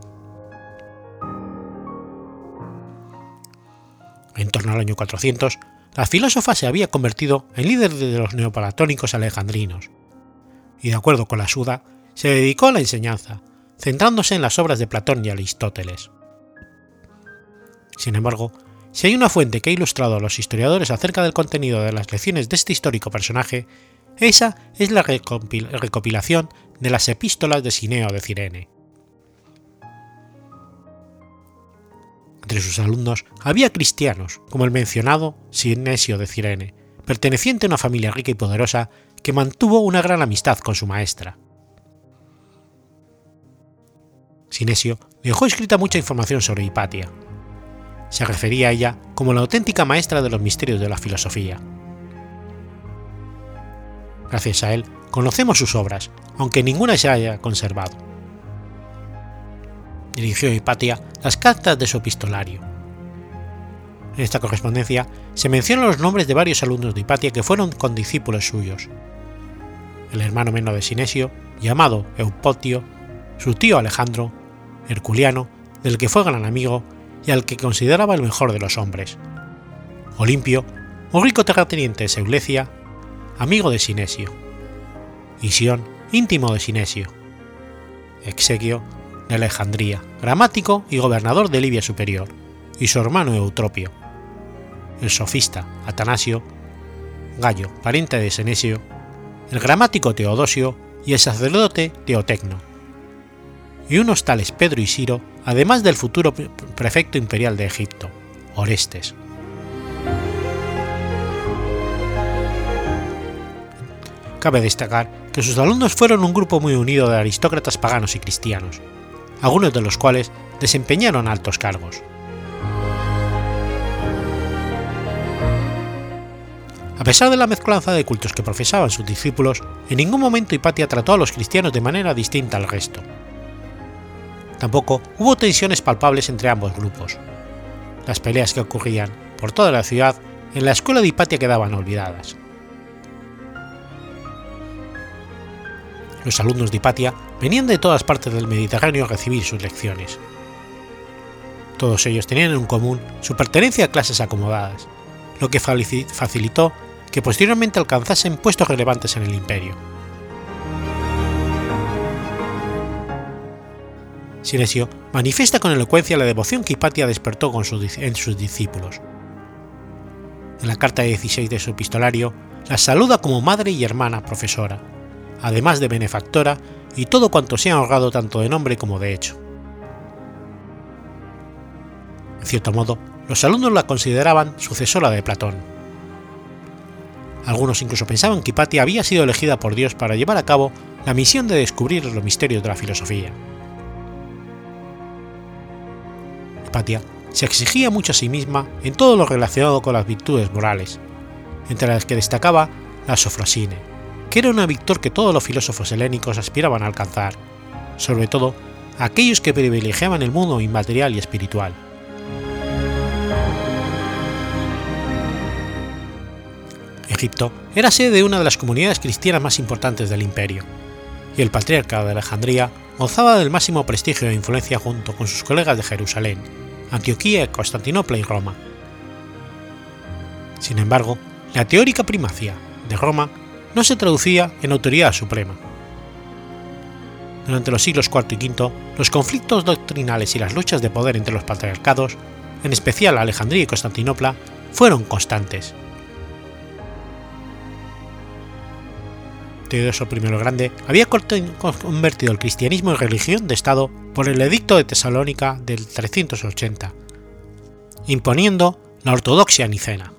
S1: En torno al año 400, la filósofa se había convertido en líder de los neoplatónicos alejandrinos, y de acuerdo con la Suda, se dedicó a la enseñanza, centrándose en las obras de Platón y Aristóteles. Sin embargo, si hay una fuente que ha ilustrado a los historiadores acerca del contenido de las lecciones de este histórico personaje, Esa es la recopilación de las epístolas de Sineo de Cirene. Entre sus alumnos había cristianos, como el mencionado Sinesio de Cirene, perteneciente a una familia rica y poderosa que mantuvo una gran amistad con su maestra. Sinesio dejó escrita mucha información sobre Hipatia. Se refería a ella como la auténtica maestra de los misterios de la filosofía. Gracias a él conocemos sus obras, aunque ninguna se haya conservado. Dirigió a Hipatia las cartas de su epistolario. En esta correspondencia se mencionan los nombres de varios alumnos de Hipatia que fueron condiscípulos suyos: el hermano menor de Sinesio, llamado Eupotio, su tío Alejandro, Herculiano, del que fue gran amigo y al que consideraba el mejor de los hombres, Olimpio, un rico terrateniente de Seleucia, amigo de Sinesio, Isión, íntimo de Sinesio, Exequio, de Alejandría, gramático y gobernador de Libia Superior, y su hermano Eutropio, el sofista Atanasio, Gayo, pariente de Sinesio, el gramático Teodosio y el sacerdote Teotecno, y unos tales Pedro y Ciro, además del futuro prefecto imperial de Egipto, Orestes. Cabe destacar que sus alumnos fueron un grupo muy unido de aristócratas paganos y cristianos, algunos de los cuales desempeñaron altos cargos. A pesar de la mezcolanza de cultos que profesaban sus discípulos, en ningún momento Hipatia trató a los cristianos de manera distinta al resto. Tampoco hubo tensiones palpables entre ambos grupos. Las peleas que ocurrían por toda la ciudad en la escuela de Hipatia quedaban olvidadas. Los alumnos de Hipatia venían de todas partes del Mediterráneo a recibir sus lecciones. Todos ellos tenían en común su pertenencia a clases acomodadas, lo que facilitó que posteriormente alcanzasen puestos relevantes en el imperio. Sinesio manifiesta con elocuencia la devoción que Hipatia despertó en sus discípulos. En la carta 16 de su epistolario, las saluda como madre y hermana profesora, además de benefactora y todo cuanto se ha honrado tanto de nombre como de hecho. En cierto modo, los alumnos la consideraban sucesora de Platón. Algunos incluso pensaban que Hipatia había sido elegida por Dios para llevar a cabo la misión de descubrir los misterios de la filosofía. Hipatia se exigía mucho a sí misma en todo lo relacionado con las virtudes morales, entre las que destacaba la sofrosine, que era una virtud que todos los filósofos helénicos aspiraban a alcanzar, sobre todo aquellos que privilegiaban el mundo inmaterial y espiritual. Egipto era sede de una de las comunidades cristianas más importantes del imperio, y el patriarca de Alejandría gozaba del máximo prestigio e influencia junto con sus colegas de Jerusalén, Antioquía, Constantinopla y Roma. Sin embargo, la teórica primacía de Roma no se traducía en autoridad suprema. Durante los siglos IV y V, los conflictos doctrinales y las luchas de poder entre los patriarcados, en especial Alejandría y Constantinopla, fueron constantes. Teodoso I el Grande había convertido el cristianismo en religión de Estado por el Edicto de Tesalónica del 380, imponiendo la ortodoxia nicena.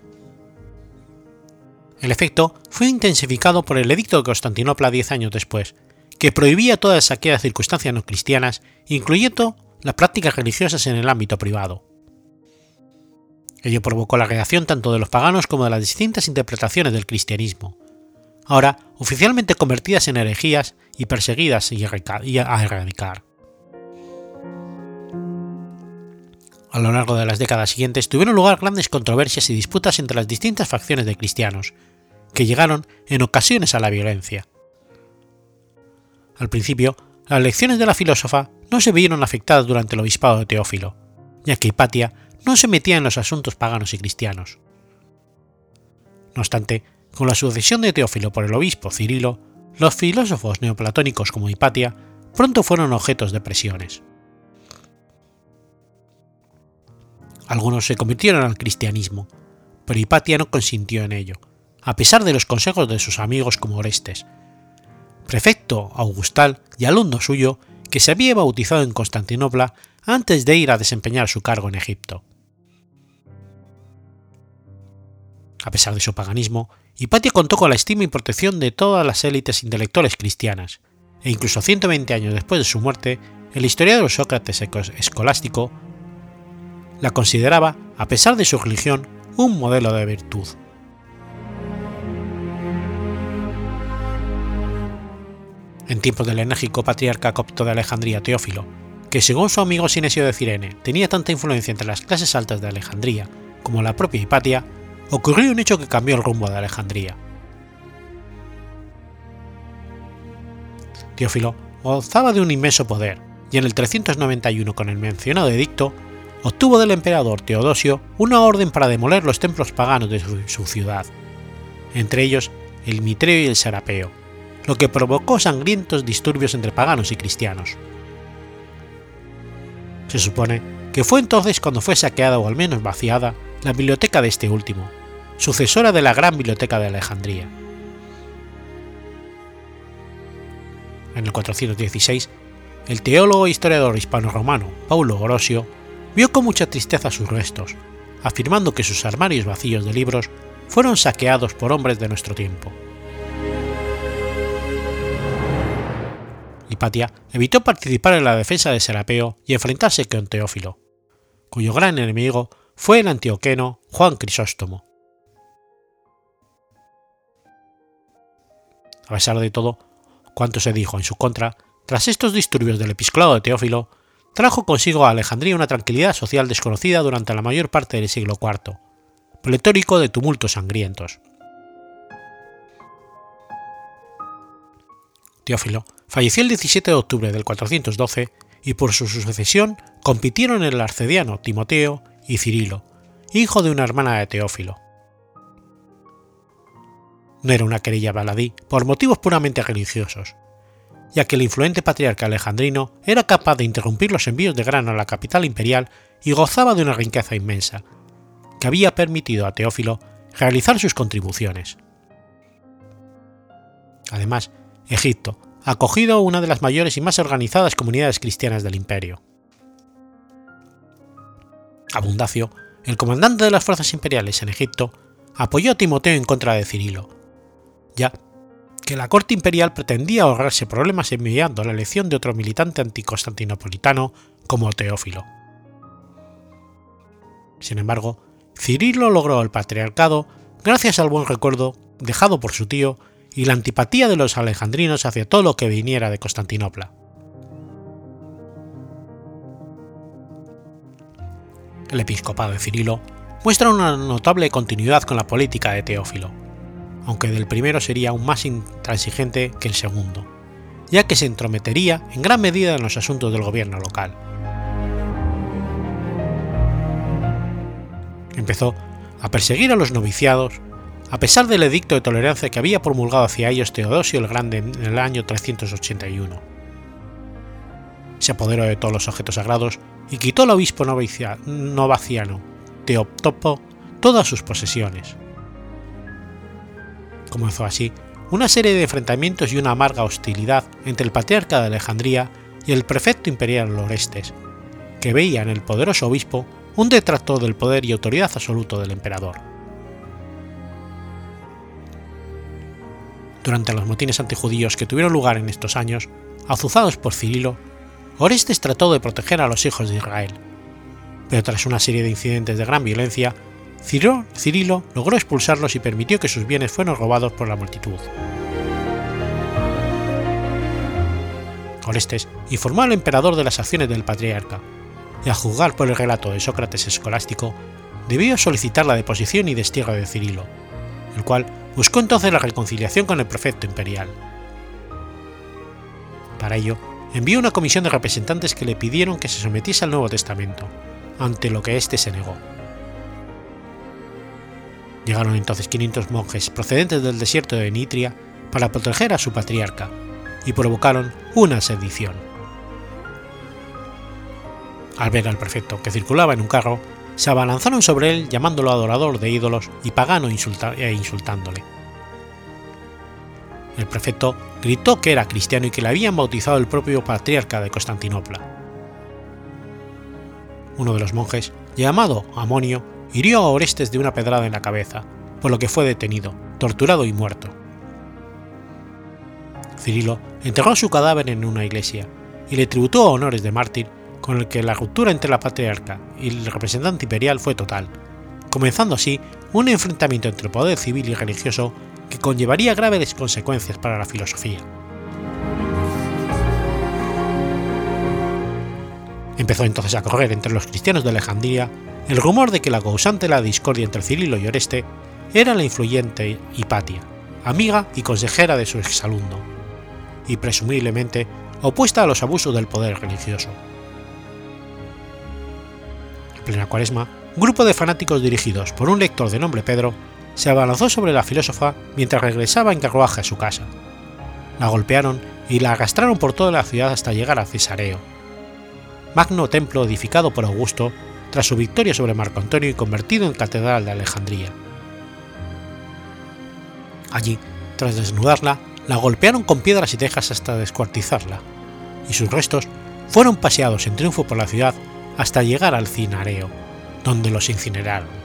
S1: El efecto fue intensificado por el Edicto de Constantinopla 10 años después, que prohibía todas aquellas circunstancias no cristianas, incluyendo las prácticas religiosas en el ámbito privado. Ello provocó la reacción tanto de los paganos como de las distintas interpretaciones del cristianismo, ahora oficialmente convertidas en herejías y perseguidas a erradicar. A lo largo de las décadas siguientes tuvieron lugar grandes controversias y disputas entre las distintas facciones de cristianos, que llegaron en ocasiones a la violencia. Al principio, las lecciones de la filósofa no se vieron afectadas durante el obispado de Teófilo, ya que Hipatia no se metía en los asuntos paganos y cristianos. No obstante, con la sucesión de Teófilo por el obispo Cirilo, los filósofos neoplatónicos como Hipatia pronto fueron objetos de presiones. Algunos se convirtieron al cristianismo, pero Hipatia no consintió en ello, a pesar de los consejos de sus amigos como Orestes, prefecto augustal y alumno suyo que se había bautizado en Constantinopla antes de ir a desempeñar su cargo en Egipto. A pesar de su paganismo, Hipatia contó con la estima y protección de todas las élites intelectuales cristianas, e incluso 120 años después de su muerte, el historiador Sócrates escolástico la consideraba, a pesar de su religión, un modelo de virtud. En tiempos del enérgico patriarca copto de Alejandría Teófilo, que según su amigo Sinesio de Cirene tenía tanta influencia entre las clases altas de Alejandría como la propia Hipatia, ocurrió un hecho que cambió el rumbo de Alejandría. Teófilo gozaba de un inmenso poder, y en el 391 con el mencionado edicto, obtuvo del emperador Teodosio una orden para demoler los templos paganos de su ciudad, entre ellos el Mitreo y el Serapeo, lo que provocó sangrientos disturbios entre paganos y cristianos. Se supone que fue entonces cuando fue saqueada o al menos vaciada la biblioteca de este último, sucesora de la Gran Biblioteca de Alejandría. En el 416, el teólogo e historiador hispano-romano Paulo Orosio vio con mucha tristeza sus restos, afirmando que sus armarios vacíos de libros fueron saqueados por hombres de nuestro tiempo. Hipatia evitó participar en la defensa de Serapeo y enfrentarse con Teófilo, cuyo gran enemigo fue el antioqueno Juan Crisóstomo. A pesar de todo cuanto se dijo en su contra, tras estos disturbios del episcopado de Teófilo, trajo consigo a Alejandría una tranquilidad social desconocida durante la mayor parte del siglo IV, pletórico de tumultos sangrientos. Teófilo falleció el 17 de octubre del 412 y por su sucesión compitieron el arcediano Timoteo y Cirilo, hijo de una hermana de Teófilo. No era una querella baladí por motivos puramente religiosos, ya que el influente patriarca alejandrino era capaz de interrumpir los envíos de grano a la capital imperial y gozaba de una riqueza inmensa, que había permitido a Teófilo realizar sus contribuciones. Además, Egipto ha acogido una de las mayores y más organizadas comunidades cristianas del imperio. Abundacio, el comandante de las fuerzas imperiales en Egipto, apoyó a Timoteo en contra de Cirilo, ya que la corte imperial pretendía ahorrarse problemas enviando la elección de otro militante anticonstantinopolitano como Teófilo. Sin embargo, Cirilo logró el patriarcado gracias al buen recuerdo dejado por su tío y la antipatía de los alejandrinos hacia todo lo que viniera de Constantinopla. El episcopado de Cirilo muestra una notable continuidad con la política de Teófilo, aunque del primero sería aún más intransigente que el segundo, ya que se entrometería en gran medida en los asuntos del gobierno local. Empezó a perseguir a los noviciados, a pesar del edicto de tolerancia que había promulgado hacia ellos Teodosio el Grande en el año 381. Se apoderó de todos los objetos sagrados y quitó al obispo novaciano Teoptopo todas sus posesiones. Comenzó así una serie de enfrentamientos y una amarga hostilidad entre el patriarca de Alejandría y el prefecto imperial Orestes, que veía en el poderoso obispo un detractor del poder y autoridad absoluto del emperador. Durante los motines antijudíos que tuvieron lugar en estos años, azuzados por Cirilo, Orestes trató de proteger a los hijos de Israel, pero tras una serie de incidentes de gran violencia, Cirilo logró expulsarlos y permitió que sus bienes fueran robados por la multitud. Orestes informó al emperador de las acciones del patriarca, y a juzgar por el relato de Sócrates escolástico, debió solicitar la deposición y destierro de Cirilo, el cual buscó entonces la reconciliación con el prefecto imperial. Para ello, envió una comisión de representantes que le pidieron que se sometiese al Nuevo Testamento, ante lo que éste se negó. Llegaron entonces 500 monjes procedentes del desierto de Nitria para proteger a su patriarca, y provocaron una sedición. Al ver al prefecto que circulaba en un carro, se abalanzaron sobre él llamándolo adorador de ídolos y pagano insultándole. El prefecto gritó que era cristiano y que le habían bautizado el propio patriarca de Constantinopla. Uno de los monjes, llamado Amonio, hirió a Orestes de una pedrada en la cabeza, por lo que fue detenido, torturado y muerto. Cirilo enterró su cadáver en una iglesia y le tributó honores de mártir, con el que la ruptura entre la patriarca y el representante imperial fue total, comenzando así un enfrentamiento entre el poder civil y religioso que conllevaría graves consecuencias para la filosofía. Empezó entonces a correr entre los cristianos de Alejandría el rumor de que la causante de la discordia entre Cirilo y Oreste era la influyente Hipatia, amiga y consejera de su exalumno, y presumiblemente opuesta a los abusos del poder religioso. En plena Cuaresma, un grupo de fanáticos dirigidos por un lector de nombre Pedro se abalanzó sobre la filósofa mientras regresaba en carruaje a su casa. La golpearon y la arrastraron por toda la ciudad hasta llegar a Cesareo, magno templo edificado por Augusto tras su victoria sobre Marco Antonio y convertido en catedral de Alejandría. Allí, tras desnudarla, la golpearon con piedras y tejas hasta descuartizarla, y sus restos fueron paseados en triunfo por la ciudad hasta llegar al Cinareo, donde los incineraron.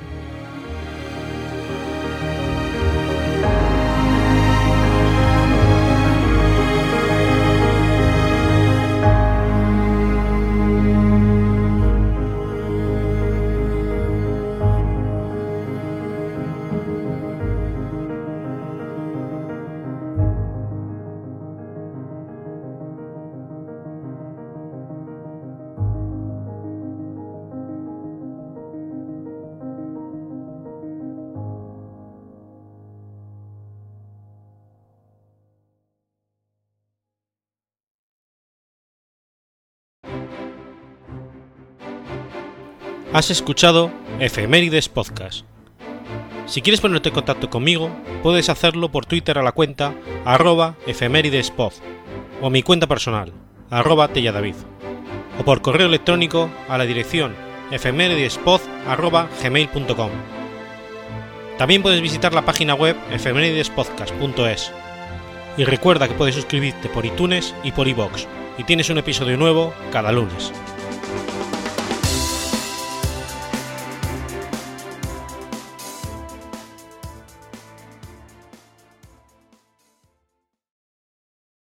S2: Has escuchado Efemérides Podcast. Si quieres ponerte en contacto conmigo, puedes hacerlo por Twitter a la cuenta @efemeridespod o mi cuenta personal @telladavid, o por correo electrónico a la dirección efemeridespod@gmail.com. También puedes visitar la página web efemeridespodcast.es y recuerda que puedes suscribirte por iTunes y por iVoox y tienes un episodio nuevo cada lunes.